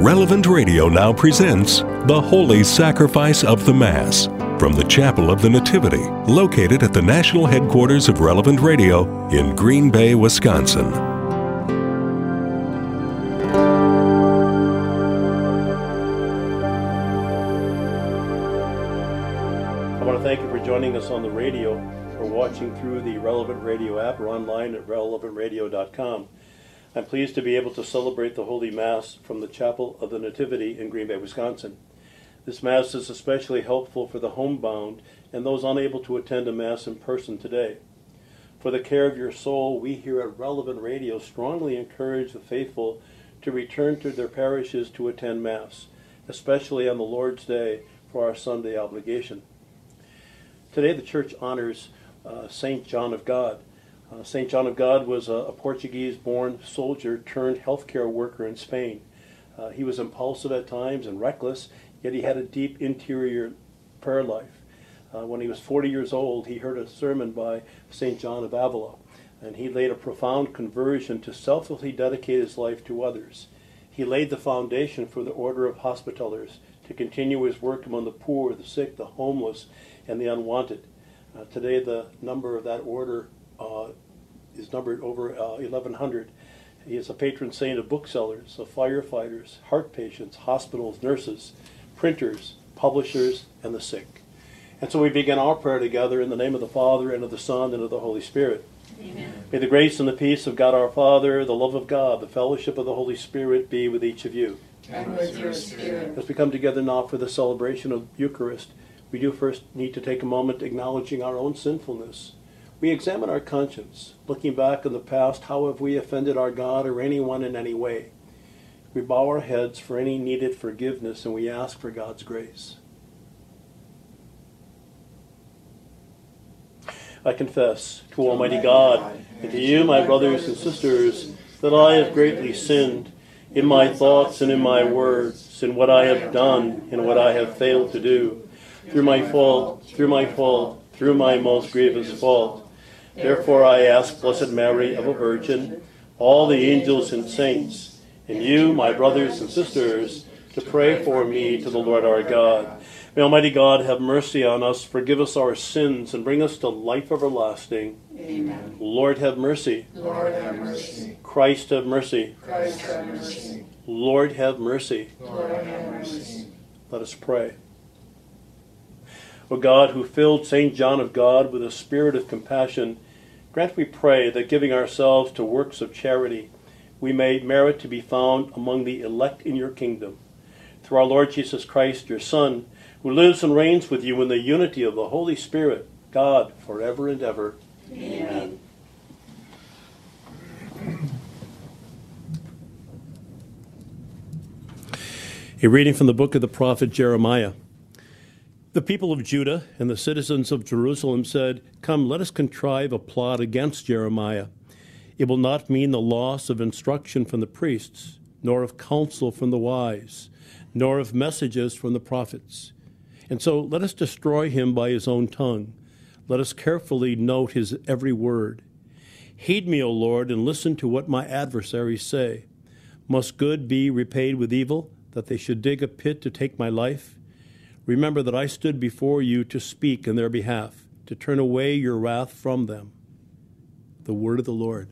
Relevant Radio now presents The Holy Sacrifice of the Mass from the Chapel of the Nativity, located at the national headquarters of Relevant Radio in Green Bay, Wisconsin. I want to thank you for joining us on the radio or watching through the Relevant Radio app or online at relevantradio.com. I'm pleased to be able to celebrate the Holy Mass from the Chapel of the Nativity in Green Bay, Wisconsin. This Mass is especially helpful for the homebound and those unable to attend a Mass in person today. For the care of your soul, we here at Relevant Radio strongly encourage the faithful to return to their parishes to attend Mass, especially on the Lord's Day for our Sunday obligation. Today the Church honors St. John of God. St. John of God was a Portuguese-born soldier turned healthcare worker in Spain. He was impulsive at times and reckless, yet he had a deep interior prayer life. When he was 40 years old, he heard a sermon by St. John of Avila, and he laid a profound conversion to selflessly dedicate his life to others. He laid the foundation for the Order of Hospitallers to continue his work among the poor, the sick, the homeless, and the unwanted. Today, the number of that order is numbered over 1,100. He is a patron saint of booksellers, of firefighters, heart patients, hospitals, nurses, printers, publishers, and the sick. And so we begin our prayer together in the name of the Father, and of the Son, and of the Holy Spirit. Amen. May the grace and the peace of God our Father, the love of God, the fellowship of the Holy Spirit be with each of you. And with your spirit. As we come together now for the celebration of Eucharist, we do first need to take a moment acknowledging our own sinfulness. We examine our conscience, looking back in the past, how have we offended our God or anyone in any way? We bow our heads for any needed forgiveness, and we ask for God's grace. I confess to Almighty God and to you, my brothers and sisters, that I have greatly sinned in my thoughts and in my words, in what I have done and what I have failed to do, through my most grievous fault. Therefore I ask Blessed Mary, ever Virgin, all the angels and saints, and you, my brothers and sisters, to pray for me to the Lord our God. May Almighty God have mercy on us, forgive us our sins, and bring us to life everlasting. Amen. Lord have mercy. Lord have mercy. Christ have mercy. Christ have mercy. Lord have mercy. Lord have mercy. Let us pray. O God, who filled St. John of God with a spirit of compassion, grant, we pray, that giving ourselves to works of charity, we may merit to be found among the elect in your kingdom. Through our Lord Jesus Christ, your Son, who lives and reigns with you in the unity of the Holy Spirit, God, forever and ever. Amen. A reading from the book of the prophet Jeremiah. The people of Judah and the citizens of Jerusalem said, "Come, let us contrive a plot against Jeremiah. It will not mean the loss of instruction from the priests, nor of counsel from the wise, nor of messages from the prophets. And so let us destroy him by his own tongue. Let us carefully note his every word. Heed me, O Lord, and listen to what my adversaries say. Must good be repaid with evil, that they should dig a pit to take my life? Remember that I stood before you to speak in their behalf, to turn away your wrath from them." The word of the Lord.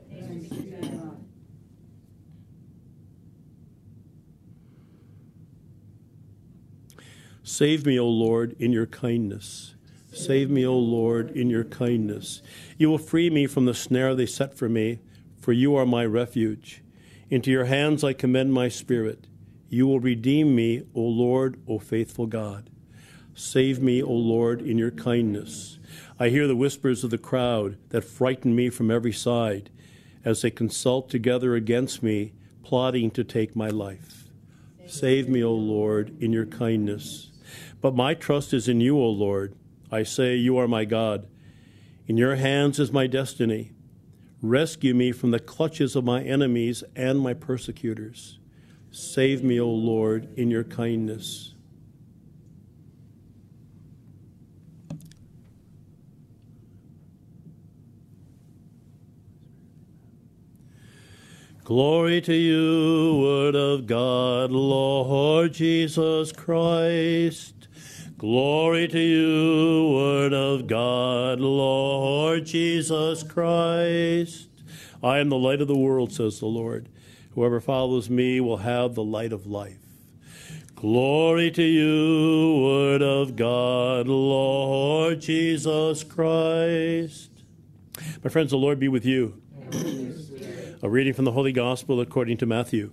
Save me, O Lord, in your kindness. Save me, O Lord, in your kindness. You will free me from the snare they set for me, for you are my refuge. Into your hands I commend my spirit. You will redeem me, O Lord, O faithful God. Save me, O Lord, in your kindness. I hear the whispers of the crowd that frighten me from every side, as they consult together against me, plotting to take my life. Save me, O Lord, in your kindness. But my trust is in you, O Lord. I say, you are my God. In your hands is my destiny. Rescue me from the clutches of my enemies and my persecutors. Save me, O Lord, in your kindness. Glory to you, Word of God, Lord Jesus Christ. Glory to you, Word of God, Lord Jesus Christ. I am the light of the world, says the Lord. Whoever follows me will have the light of life. Glory to you, Word of God, Lord Jesus Christ. My friends, the Lord be with you. A reading from the Holy Gospel according to Matthew.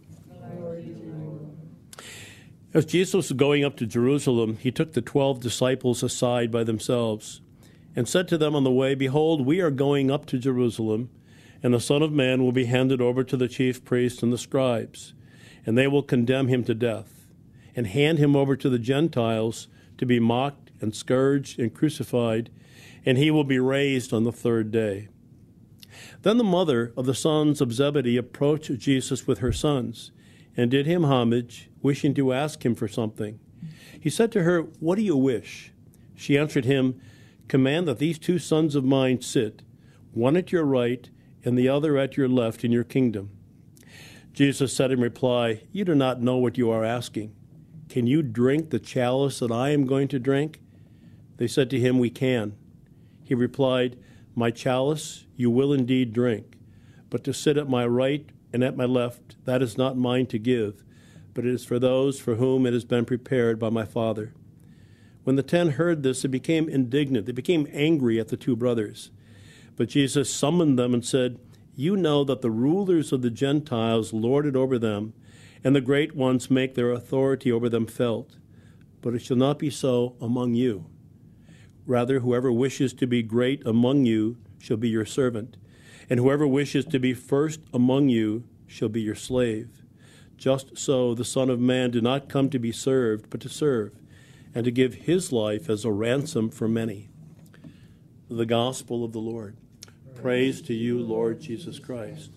As Jesus was going up to Jerusalem, he took the 12 disciples aside by themselves and said to them on the way, Behold, we are going up to Jerusalem, and the Son of Man will be handed over to the chief priests and the scribes, and they will condemn him to death, and hand him over to the Gentiles to be mocked and scourged and crucified, and he will be raised on the third day. Then the mother of the sons of Zebedee approached Jesus with her sons, and did him homage, wishing to ask him for something. He said to her, What do you wish? She answered him, Command that these 2 sons of mine sit, one at your right and the other at your left in your kingdom. Jesus said in reply, You do not know what you are asking. Can you drink the chalice that I am going to drink? They said to him, We can. He replied, My chalice you will indeed drink, but to sit at my right and at my left, that is not mine to give, but it is for those for whom it has been prepared by my Father. When the 10 heard this, they became indignant. They became angry at the 2 brothers. But Jesus summoned them and said, You know that the rulers of the Gentiles lord it over them, and the great ones make their authority over them felt. But it shall not be so among you. Rather, whoever wishes to be great among you shall be your servant, and whoever wishes to be first among you shall be your slave. Just so the Son of Man did not come to be served, but to serve, and to give his life as a ransom for many. The Gospel of the Lord. Praise to you, Lord Jesus Christ.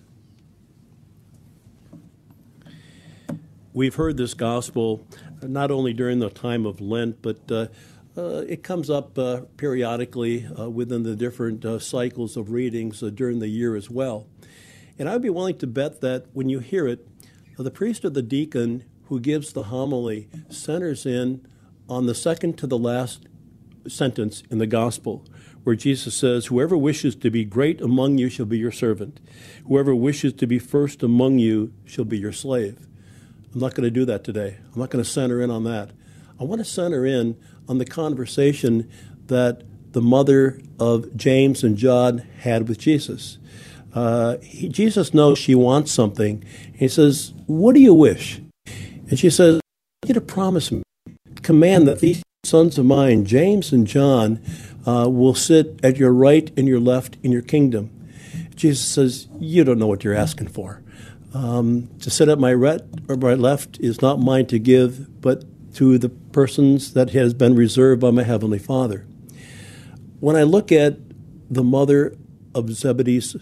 We've heard this gospel not only during the time of Lent, but it comes up periodically within the different cycles of readings during the year as well. And I would be willing to bet that when you hear it, the priest or the deacon who gives the homily centers in on the second to the last sentence in the gospel, where Jesus says, Whoever wishes to be great among you shall be your servant. Whoever wishes to be first among you shall be your slave. I'm not going to do that today. I'm not going to center in on that. I want to center in on the conversation that the mother of James and John had with Jesus. Jesus knows she wants something. He says, What do you wish? And she says, I want you to promise me, command that these sons of mine, James and John, will sit at your right and your left in your kingdom. Jesus says, You don't know what you're asking for. To sit at my right or my left is not mine to give, but to the persons that has been reserved by my Heavenly Father. When I look at the mother of Zebedee's,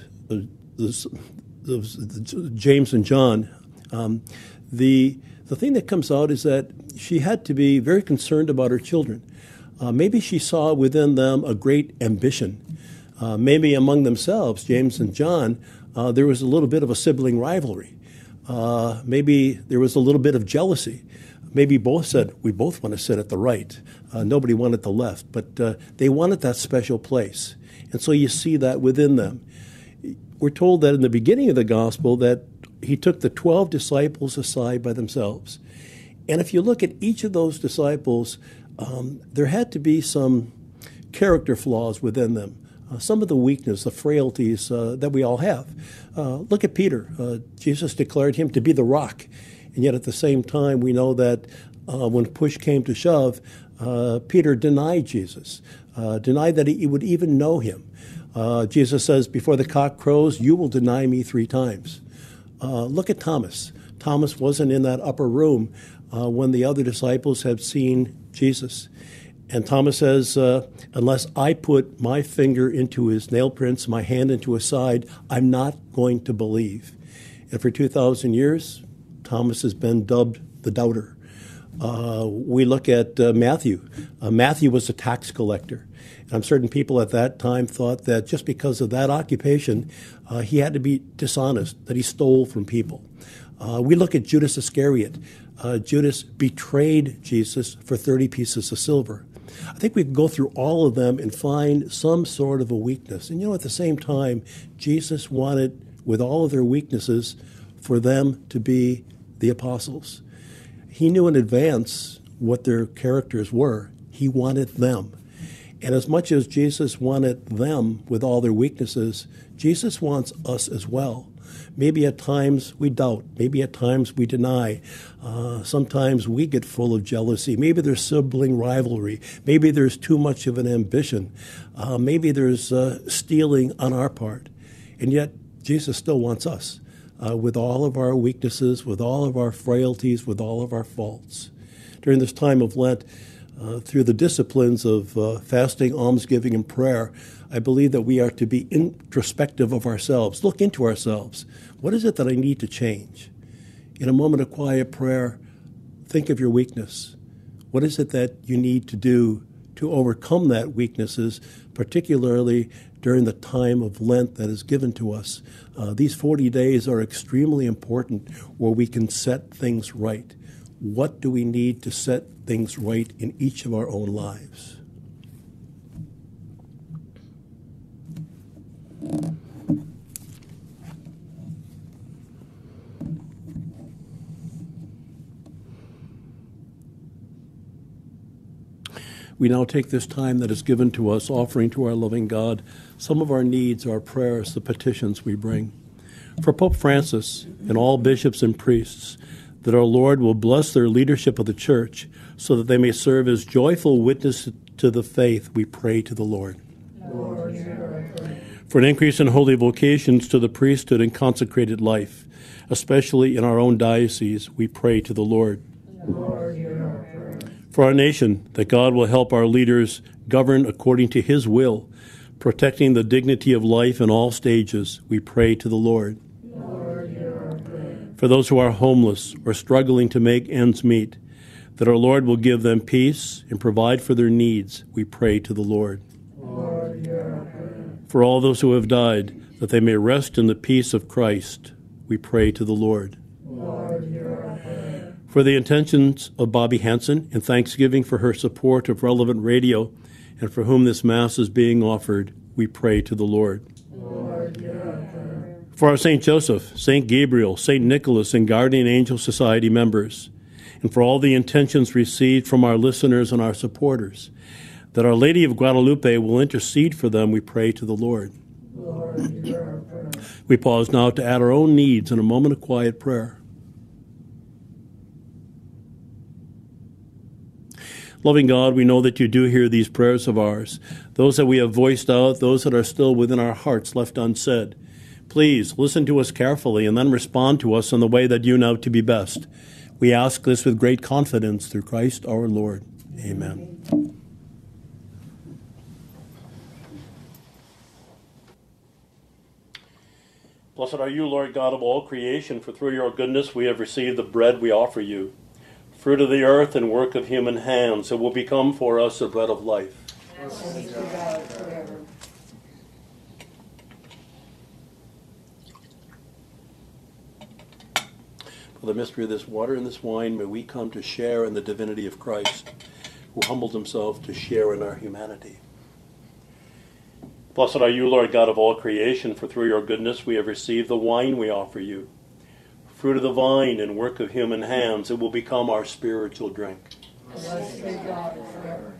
James and John, the thing that comes out is that she had to be very concerned about her children. Maybe she saw within them a great ambition. Maybe among themselves, James and John, there was a little bit of a sibling rivalry. Maybe there was a little bit of jealousy. Maybe both said, we both want to sit at the right. Nobody wanted the left, but they wanted that special place. And so you see that within them. We're told that in the beginning of the gospel that he took the 12 disciples aside by themselves. And if you look at each of those disciples, there had to be some character flaws within them. Some of the weakness, the frailties that we all have. Look at Peter. Jesus declared him to be the rock. And yet at the same time, we know that when push came to shove, Peter denied Jesus, denied that he would even know him. Jesus says, before the cock crows, you will deny me 3 times. Look at Thomas. Thomas wasn't in that upper room when the other disciples had seen Jesus. And Thomas says, unless I put my finger into his nail prints, my hand into his side, I'm not going to believe. And for 2,000 years, Thomas has been dubbed the doubter. We look at Matthew. Matthew was a tax collector. And I'm certain people at that time thought that just because of that occupation, he had to be dishonest, that he stole from people. We look at Judas Iscariot. Judas betrayed Jesus for 30 pieces of silver. I think we can go through all of them and find some sort of a weakness. And at the same time, Jesus wanted, with all of their weaknesses, for them to be the apostles. He knew in advance what their characters were. He wanted them. And as much as Jesus wanted them with all their weaknesses, Jesus wants us as well. Maybe at times we doubt. Maybe at times we deny. Sometimes we get full of jealousy. Maybe there's sibling rivalry. Maybe there's too much of an ambition. Maybe there's stealing on our part. And yet Jesus still wants us with all of our weaknesses, with all of our frailties, with all of our faults. During this time of Lent, through the disciplines of fasting, almsgiving, and prayer, I believe that we are to be introspective of ourselves, look into ourselves. What is it that I need to change? In a moment of quiet prayer, think of your weakness. What is it that you need to do to overcome that weaknesses, particularly during the time of Lent that is given to us? These 40 days are extremely important where we can set things right. What do we need to set things right in each of our own lives? We now take this time that is given to us, offering to our loving God some of our needs, our prayers, the petitions we bring. For Pope Francis and all bishops and priests, that our Lord will bless their leadership of the Church so that they may serve as joyful witnesses to the faith, we pray to the Lord. Lord, hear our prayer. For an increase in holy vocations to the priesthood and consecrated life, especially in our own diocese, we pray to the Lord. Lord, hear our prayer. For our nation, that God will help our leaders govern according to his will, protecting the dignity of life in all stages, we pray to the Lord. Lord, hear our prayer. For those who are homeless or struggling to make ends meet, that our Lord will give them peace and provide for their needs, we pray to the Lord. Lord, hear our prayer. For all those who have died, that they may rest in the peace of Christ, we pray to the Lord. Lord, hear our prayer. For the intentions of Bobby Hansen and thanksgiving for her support of Relevant Radio and for whom this Mass is being offered, we pray to the Lord. Lord, hear our prayer. For our St. Joseph, St. Gabriel, St. Nicholas, and Guardian Angel Society members, and for all the intentions received from our listeners and our supporters, that Our Lady of Guadalupe will intercede for them, we pray to the Lord. Lord, hear our prayer. We pause now to add our own needs in a moment of quiet prayer. Loving God, we know that you do hear these prayers of ours, those that we have voiced out, those that are still within our hearts left unsaid. Please listen to us carefully and then respond to us in the way that you know to be best. We ask this with great confidence through Christ our Lord. Amen. Blessed are you, Lord God of all creation, for through your goodness we have received the bread we offer you, fruit of the earth and work of human hands. It will become for us the bread of life. Blessed be God forever. For the mystery of this water and this wine, may we come to share in the divinity of Christ, who humbled himself to share in our humanity. Blessed are you, Lord God of all creation, for through your goodness we have received the wine we offer you, fruit of the vine and work of human hands. It will become our spiritual drink. Blessed be God forever.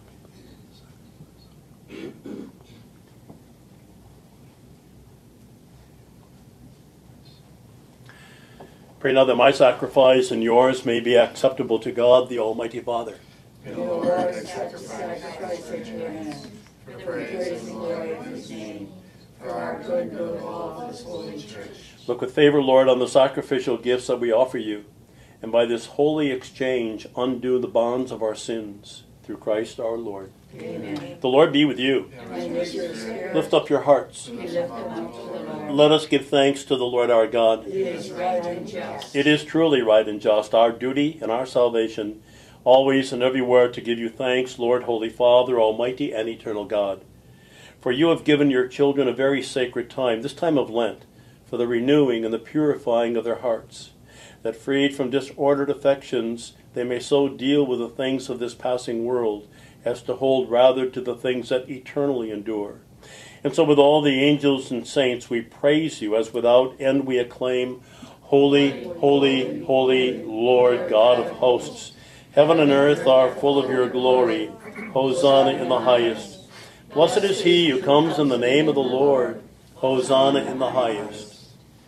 Pray now that my sacrifice and yours may be acceptable to God, the Almighty Father. May the Lord accept the sacrifice at your hands, for the praise and glory of his name, for our good and good of all of his holy church. Look with favor, Lord, on the sacrificial gifts that we offer you, and by this holy exchange undo the bonds of our sins, through Christ our Lord. Amen. The Lord be with you. And with your spirit, Lift up your hearts. we lift them up to the Lord. Let us give thanks to the Lord our God. It is right and just. It is truly right and just, our duty and our salvation, always and everywhere to give you thanks, Lord, Holy Father, Almighty and eternal God. For you have given your children a very sacred time, this time of Lent, for the renewing and the purifying of their hearts, that freed from disordered affections, they may so deal with the things of this passing world as to hold rather to the things that eternally endure. And so with all the angels and saints we praise you, as without end we acclaim, Holy, holy, holy, Lord God of hosts. Heaven and earth are full of your glory. Hosanna in the highest. Blessed is he who comes in the name of the Lord. Hosanna in the highest.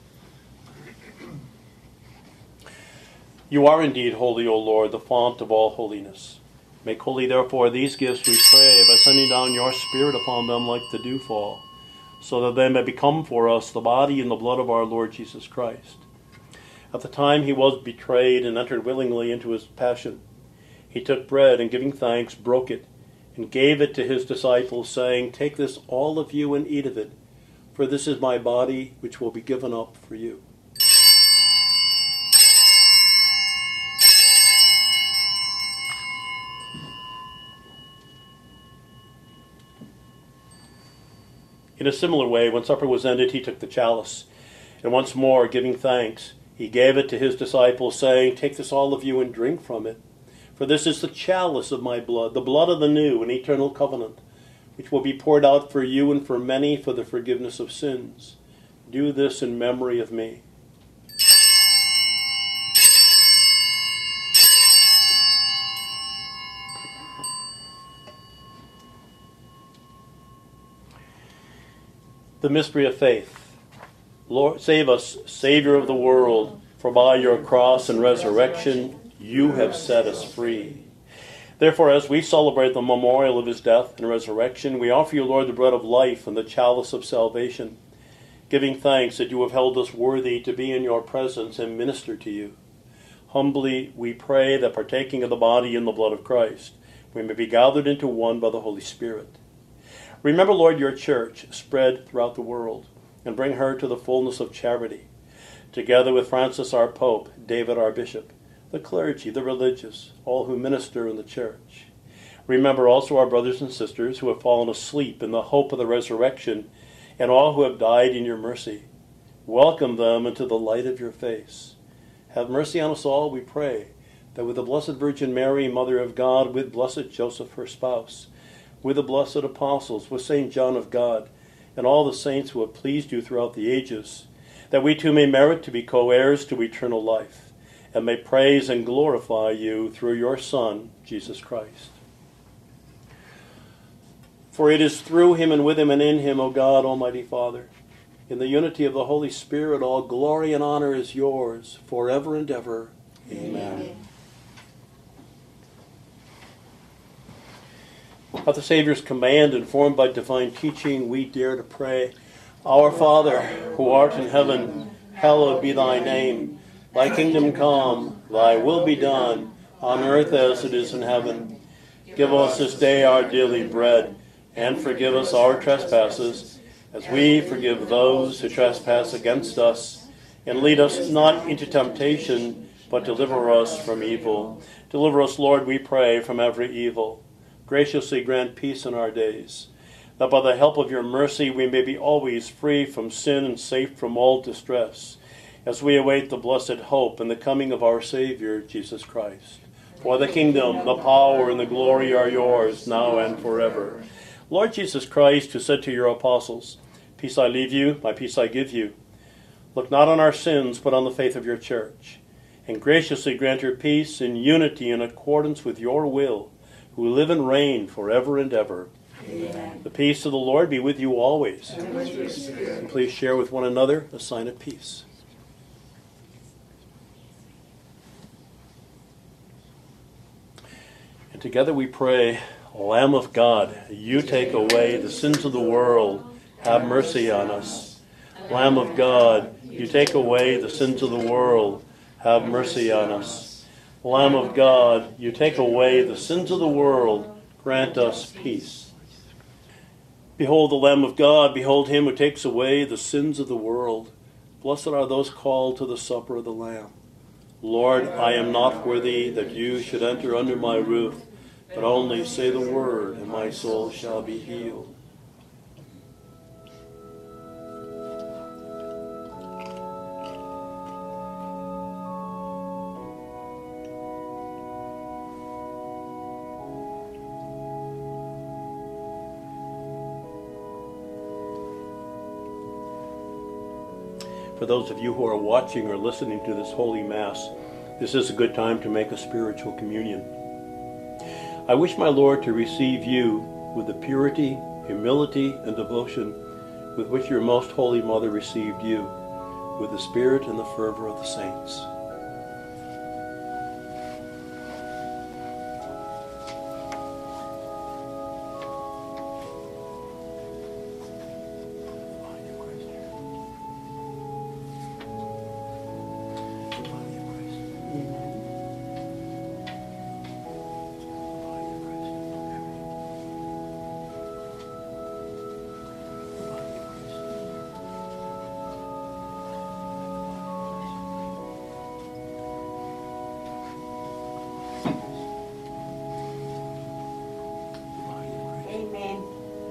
You are indeed holy, O Lord, the fount of all holiness. Make holy, therefore, these gifts, we pray, by sending down your Spirit upon them like the dewfall, so that they may become for us the body and the blood of our Lord Jesus Christ. At the time he was betrayed and entered willingly into his passion, he took bread and, giving thanks, broke it, and gave it to his disciples, saying, Take this, all of you, and eat of it, for this is my body, which will be given up for you. In a similar way, when supper was ended, he took the chalice, and once more, giving thanks, he gave it to his disciples, saying, Take this, all of you, and drink from it. For this is the chalice of my blood, the blood of the new and eternal covenant, which will be poured out for you and for many for the forgiveness of sins. Do this in memory of me. The mystery of faith. Lord, save us, Savior of the world, for by your cross and resurrection you have set us free. Therefore, as we celebrate the memorial of his death and resurrection, we offer you, Lord, the bread of life and the chalice of salvation, giving thanks that you have held us worthy to be in your presence and minister to you. Humbly we pray that, partaking of the body and the blood of Christ, we may be gathered into one by the Holy Spirit. Remember, Lord, your church spread throughout the world, and bring her to the fullness of charity, together with Francis our Pope, David our Bishop, the clergy, the religious, all who minister in the church. Remember also our brothers and sisters who have fallen asleep in the hope of the resurrection, and all who have died in your mercy. Welcome them into the light of your face. Have mercy on us all, we pray, that with the Blessed Virgin Mary, Mother of God, with blessed Joseph, her spouse, with the blessed apostles, with St. John of God, and all the saints who have pleased you throughout the ages, that we too may merit to be co-heirs to eternal life, and may praise and glorify you through your Son, Jesus Christ. For it is through him and with him and in him, O God, Almighty Father, in the unity of the Holy Spirit, all glory and honor is yours, forever and ever. Amen. At the Savior's command, informed by divine teaching, we dare to pray, Our Father, who art in heaven, hallowed be thy name. Thy kingdom come, thy will be done, on earth as it is in heaven. Give us this day our daily bread, and forgive us our trespasses, as we forgive those who trespass against us. And lead us not into temptation, but deliver us from evil. Deliver us, Lord, we pray, from every evil. Graciously grant peace in our days, that by the help of your mercy we may be always free from sin and safe from all distress, as we await the blessed hope and the coming of our Savior, Jesus Christ. For the kingdom, the power, and the glory are yours, now and forever. Lord Jesus Christ, who said to your apostles, Peace I leave you, my peace I give you, look not on our sins, but on the faith of your church, and graciously grant your peace in unity in accordance with your will, who live and reign forever and ever. Amen. The peace of the Lord be with you always. And with your spirit. And please share with one another a sign of peace. And together we pray, Lamb of God, you take away the sins of the world. Have mercy on us. Lamb of God, you take away the sins of the world. Have mercy on us. Lamb of God, you take away the sins of the world. Grant us peace. Behold the Lamb of God. Behold him who takes away the sins of the world. Blessed are those called to the supper of the Lamb. Lord, I am not worthy that you should enter under my roof, but only say the word, and my soul shall be healed. For those of you who are watching or listening to this Holy Mass, this is a good time to make a spiritual communion. I wish my Lord to receive you with the purity, humility, and devotion with which your most holy Mother received you, with the spirit and the fervor of the saints. Amen.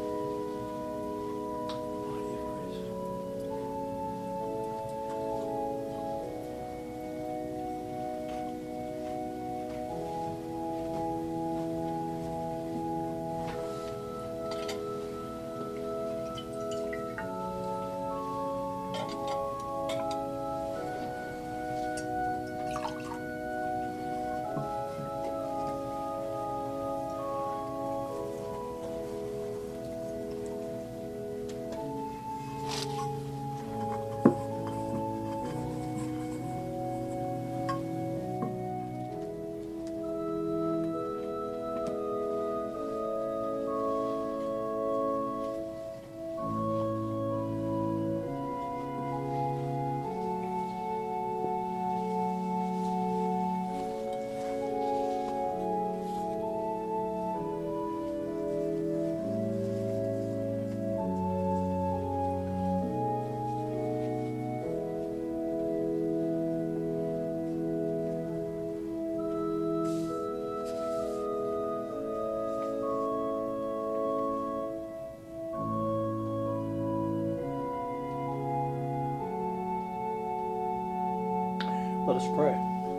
Let us pray.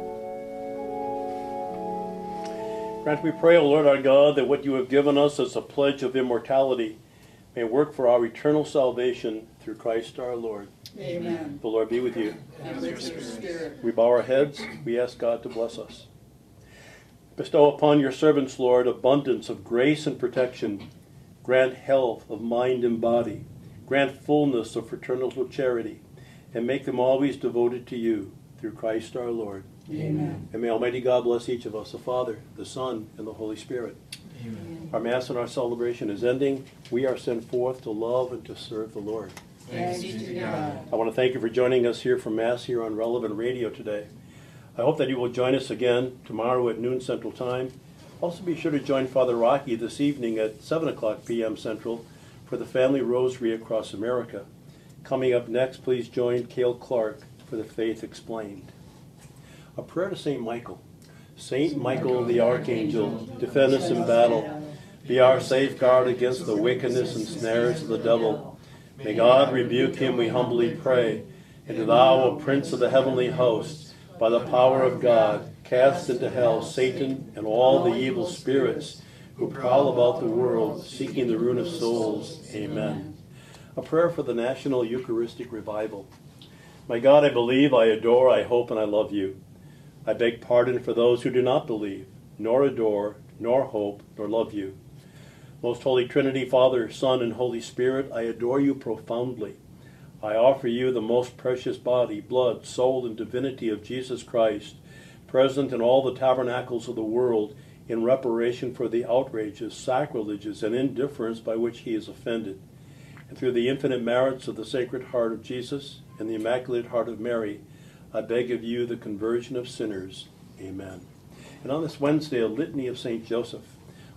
Grant, we pray, O Lord our God, that what you have given us as a pledge of immortality may work for our eternal salvation through Christ our Lord. Amen. The Lord be with you. And with your spirit. We bow our heads. We ask God to bless us. Bestow upon your servants, Lord, abundance of grace and protection. Grant health of mind and body. Grant fullness of fraternal charity. And make them always devoted to you, through Christ our Lord. Amen. And may Almighty God bless each of us, the Father, the Son, and the Holy Spirit. Amen. Our Mass and our celebration is ending. We are sent forth to love and to serve the Lord. Thanks be to God. I want to thank you for joining us here for Mass here on Relevant Radio today. I hope that you will join us again tomorrow at noon Central Time. Also be sure to join Father Rocky this evening at 7 o'clock p.m. Central for the Family Rosary Across America. Coming up next, please join Cale Clark for the Faith Explained. A prayer to St. Michael. Saint Michael the Archangel, defend us in battle. Be our safeguard against the wickedness and snares of the devil. May God rebuke him, we humbly pray. And thou, O Prince of the heavenly host, by the power of God, cast into hell Satan and all the evil spirits who prowl about the world, seeking the ruin of souls. Amen. A prayer for the National Eucharistic Revival. My God, I believe, I adore, I hope, and I love you. I beg pardon for those who do not believe, nor adore, nor hope, nor love you. Most Holy Trinity, Father, Son, and Holy Spirit, I adore you profoundly. I offer you the most precious body, blood, soul, and divinity of Jesus Christ, present in all the tabernacles of the world, in reparation for the outrages, sacrileges, and indifference by which he is offended. And through the infinite merits of the Sacred Heart of Jesus and the Immaculate Heart of Mary, I beg of you the conversion of sinners. Amen. And on this Wednesday, a litany of St. Joseph.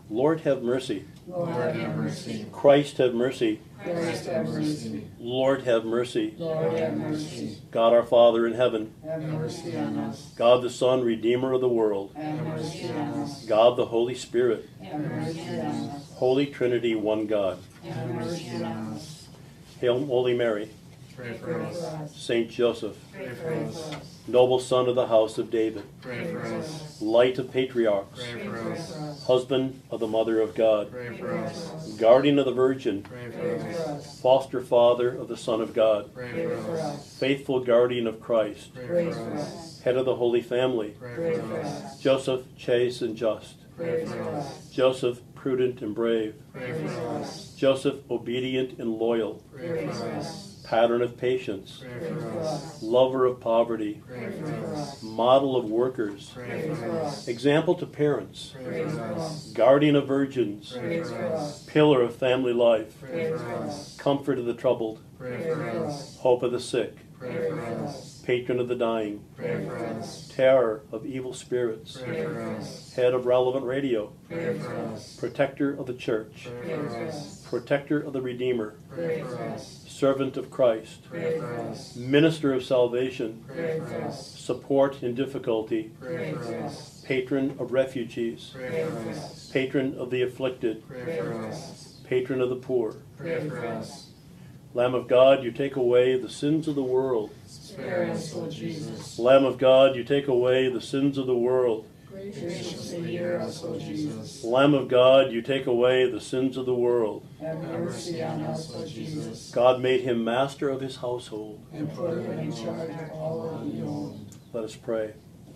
Lord have mercy. Lord have mercy. Christ have mercy. Christ have mercy. Lord have mercy. Lord have mercy. God our Father in heaven, Have mercy on us. God the Son, Redeemer of the world, Have mercy on us. God the Holy Spirit, Have mercy on us. Holy Trinity, one God. Have mercy on us. Hail, Holy Mary, Pray for us. Saint Joseph, Pray for us. noble son of the house of David, Pray for us. light of patriarchs, Pray for us. husband of the Mother of God, Pray for us. guardian of the Virgin, Pray for us. foster father of the Son of God, Pray for us. faithful guardian of Christ, Pray for us. head of the Holy Family, Pray for us. Joseph, chaste and just, Pray for us. Joseph, prudent and brave, Pray for us. Joseph, obedient and loyal, Pray for us. pattern of patience, Pray for us. lover of poverty, Pray for us. model of workers, Pray for us. example to parents, Pray for us. guardian of virgins, Pray for us. pillar of family life, Pray for us. comfort of the troubled, Pray for us. hope of the sick, Pray for us. patron of the dying, Pray for us. terror of evil spirits, Pray for us. head of Relevant Radio, Pray for us. protector of the church, Pray for us. protector of the Redeemer, Pray for us. servant of Christ, Pray for us. minister of salvation, Pray for us. support in difficulty, Pray for us. patron of refugees, Pray for us. patron of the afflicted, Pray for us. patron of the poor. Pray for us. Lamb of God, you take away the sins of the world. Spare us, O Jesus. Lamb of God, you take away the sins of the world. Graciously hear us, O Jesus. Lamb of God, you take away the sins of the world. Have mercy on us, O Jesus. God made him master of his household. And put him in charge of all that we own. Let us pray.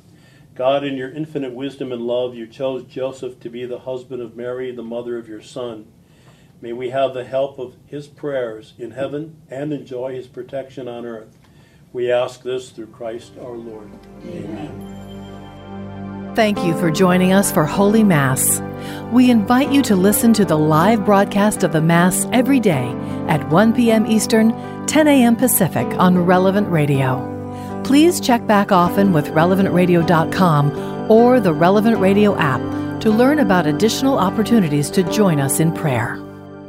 God, in your infinite wisdom and love, you chose Joseph to be the husband of Mary, the mother of your Son. May we have the help of his prayers in heaven and enjoy his protection on earth. We ask this through Christ our Lord. Amen. Thank you for joining us for Holy Mass. We invite you to listen to the live broadcast of the Mass every day at 1 p.m. Eastern, 10 a.m. Pacific on Relevant Radio. Please check back often with relevantradio.com or the Relevant Radio app to learn about additional opportunities to join us in prayer.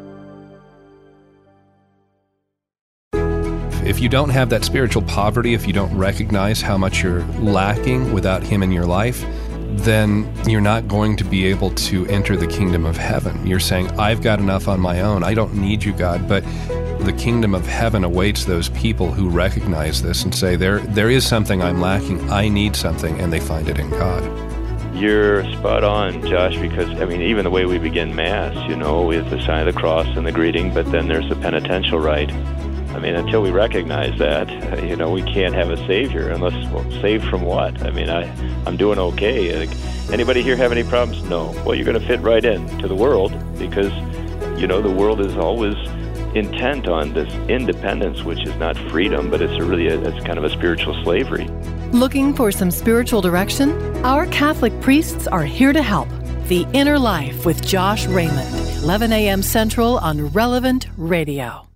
If you don't have that spiritual poverty, if you don't recognize how much you're lacking without Him in your life, then you're not going to be able to enter the kingdom of heaven. You're saying, I've got enough on my own. I don't need you, God. But the kingdom of heaven awaits those people who recognize this and say, there is something I'm lacking. I need something, and they find it in God. You're spot on, Josh, because, even the way we begin Mass, with the sign of the cross and the greeting, but then there's the penitential rite. Until we recognize that, we can't have a Savior unless, saved from what? I'm doing okay. Anybody here have any problems? No. Well, you're going to fit right in to the world because, the world is always intent on this independence, which is not freedom, but it's kind of a spiritual slavery. Looking for some spiritual direction? Our Catholic priests are here to help. The Inner Life with Josh Raymond, 11 a.m. Central on Relevant Radio.